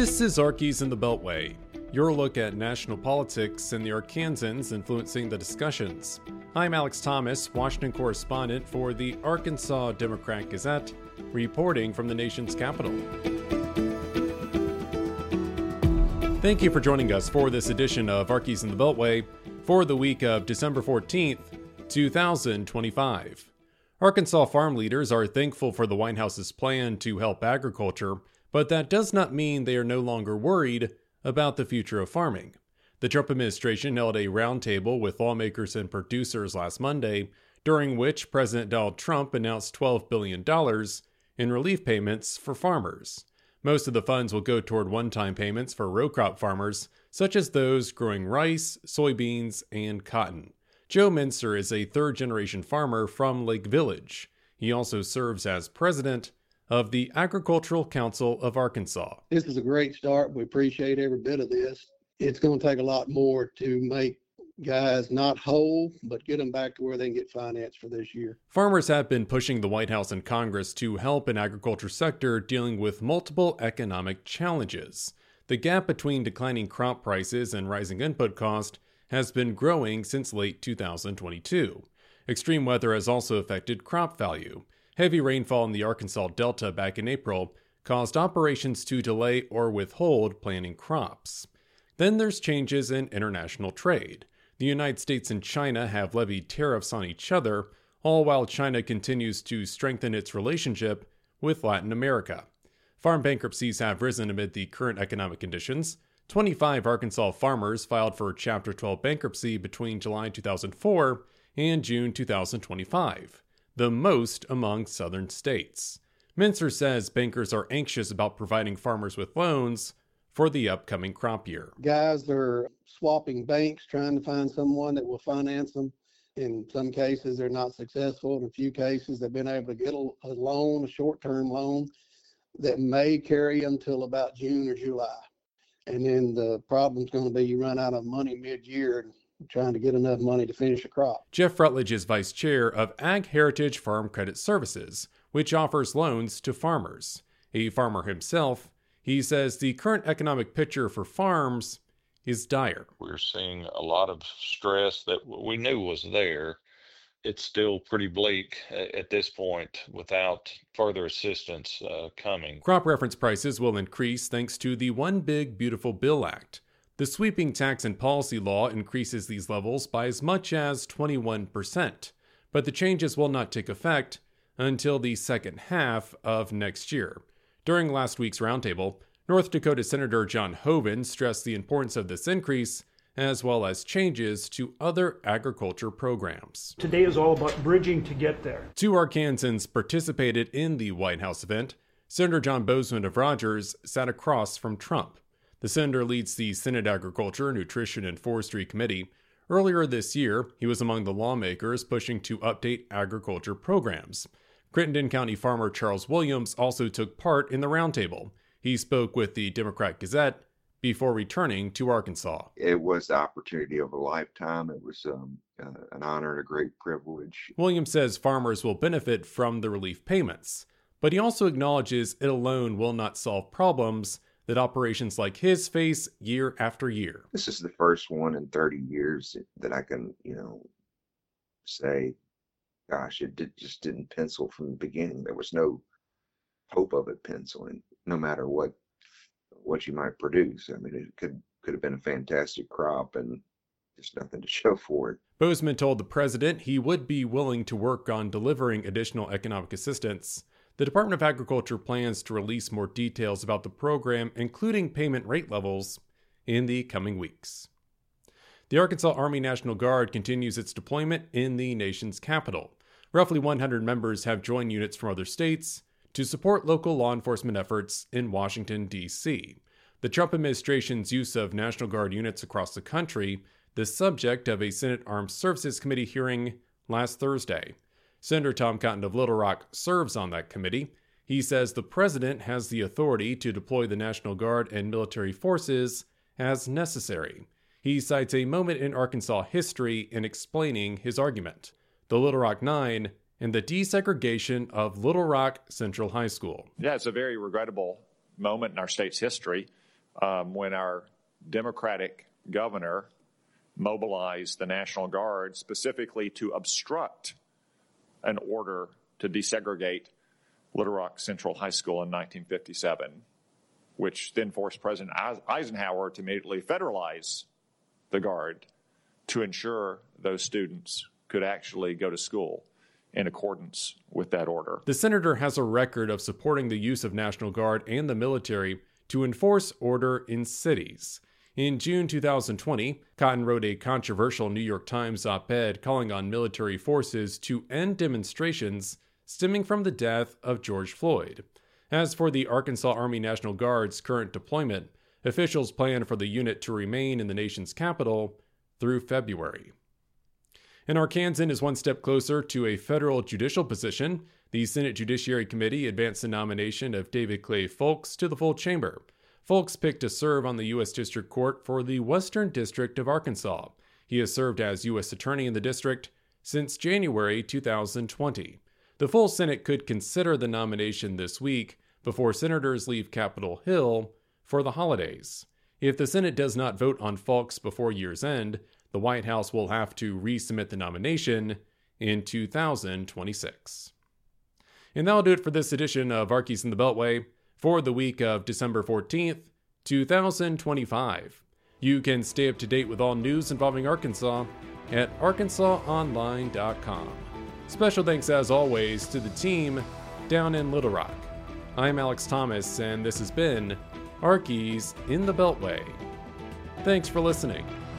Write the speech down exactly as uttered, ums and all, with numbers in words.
This is Archies in the Beltway, your look at national politics and the Arkansans influencing the discussions. I'm Alex Thomas, Washington correspondent for the Arkansas Democrat-Gazette, reporting from the nation's capital. Thank you for joining us for this edition of Archies in the Beltway for the week of December fourteenth, two thousand twenty-five. Arkansas farm leaders are thankful for the White House's plan to help agriculture, but that does not mean they are no longer worried about the future of farming. The Trump administration held a roundtable with lawmakers and producers last Monday, during which President Donald Trump announced twelve billion dollars in relief payments for farmers. Most of the funds will go toward one-time payments for row crop farmers, such as those growing rice, soybeans, and cotton. Joe Mincer is a third-generation farmer from Lake Village. He also serves as president of the Agricultural Council of Arkansas. This is a great start. We appreciate every bit of this. It's going to take a lot more to make guys not whole, but get them back to where they can get finance for this year. Farmers have been pushing the White House and Congress to help an agriculture sector dealing with multiple economic challenges. The gap between declining crop prices and rising input cost has been growing since late two thousand twenty-two. Extreme weather has also affected crop value. Heavy rainfall in the Arkansas Delta back in April caused operations to delay or withhold planting crops. Then there's changes in international trade. The United States and China have levied tariffs on each other, all while China continues to strengthen its relationship with Latin America. Farm bankruptcies have risen amid the current economic conditions. twenty-five Arkansas farmers filed for Chapter twelve bankruptcy between July two thousand four and June two thousand twenty-five, the most among southern states. Mincer says bankers are anxious about providing farmers with loans for the upcoming crop year. Guys are swapping banks, trying to find someone that will finance them. In some cases, they're not successful. In a few cases, they've been able to get a, a loan, a short-term loan, that may carry them until about June or July. And then the problem's going to be you run out of money mid-year trying to get enough money to finish a crop. Jeff Rutledge is vice chair of Ag Heritage Farm Credit Services, which offers loans to farmers. A farmer himself, he says the current economic picture for farms is dire. We're seeing a lot of stress that we knew was there. It's still pretty bleak at this point without further assistance uh, coming. Crop reference prices will increase thanks to the One Big Beautiful Bill Act. The sweeping tax and policy law increases these levels by as much as twenty-one percent, but the changes will not take effect until the second half of next year. During last week's roundtable, North Dakota Senator John Hoeven stressed the importance of this increase, as well as changes to other agriculture programs. Today is all about bridging to get there. Two Arkansans participated in the White House event. Senator John Boozman of Rogers sat across from Trump. The senator leads the Senate Agriculture, Nutrition, and Forestry Committee. Earlier this year, he was among the lawmakers pushing to update agriculture programs. Crittenden County farmer Charles Williams also took part in the roundtable. He spoke with the Democrat-Gazette before returning to Arkansas. It was the opportunity of a lifetime. It was um, uh, an honor and a great privilege. Williams says farmers will benefit from the relief payments, but he also acknowledges it alone will not solve problems that operations like his face year after year. This is the first one in thirty years that I can, you know, say, gosh, it did, just didn't pencil from the beginning. There was no hope of it penciling, no matter what what you might produce. I mean, it could could have been a fantastic crop and just nothing to show for it. Boozman told the president he would be willing to work on delivering additional economic assistance. The Department of Agriculture plans to release more details about the program, including payment rate levels, in the coming weeks. The Arkansas Army National Guard continues its deployment in the nation's capital. Roughly one hundred members have joined units from other states to support local law enforcement efforts in Washington, D C The Trump administration's use of National Guard units across the country, the subject of a Senate Armed Services Committee hearing last Thursday. Senator Tom Cotton of Little Rock serves on that committee. He says the president has the authority to deploy the National Guard and military forces as necessary. He cites a moment in Arkansas history in explaining his argument. The Little Rock Nine and the desegregation of Little Rock Central High School. Yeah, it's a very regrettable moment in our state's history. um, when our Democratic governor mobilized the National Guard specifically to obstruct an order to desegregate Little Rock Central High School in nineteen fifty-seven, which then forced President Eisenhower to immediately federalize the Guard to ensure those students could actually go to school in accordance with that order. The senator has a record of supporting the use of National Guard and the military to enforce order in cities. In June two thousand twenty, Cotton wrote a controversial New York Times op-ed calling on military forces to end demonstrations stemming from the death of George Floyd. As for the Arkansas Army National Guard's current deployment, officials plan for the unit to remain in the nation's capital through February. And Arkansan is one step closer to a federal judicial position. The Senate Judiciary Committee advanced the nomination of David Clay Folks to the full chamber. Folks picked to serve on the U S District Court for the Western District of Arkansas. He has served as U S Attorney in the district since January two thousand twenty. The full Senate could consider the nomination this week before senators leave Capitol Hill for the holidays. If the Senate does not vote on Folks before year's end, the White House will have to resubmit the nomination in two thousand twenty-six. And that'll do it for this edition of Archies in the Beltway for the week of December fourteenth, two thousand twenty-five. You can stay up to date with all news involving Arkansas at arkansas online dot com. Special thanks, as always, to the team down in Little Rock. I'm Alex Thomas, and this has been Archies in the Beltway. Thanks for listening.